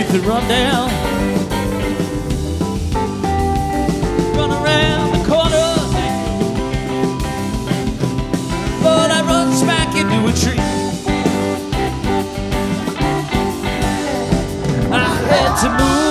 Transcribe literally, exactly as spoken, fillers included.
could run down, run around the corner, but I run smack into a tree. I had to move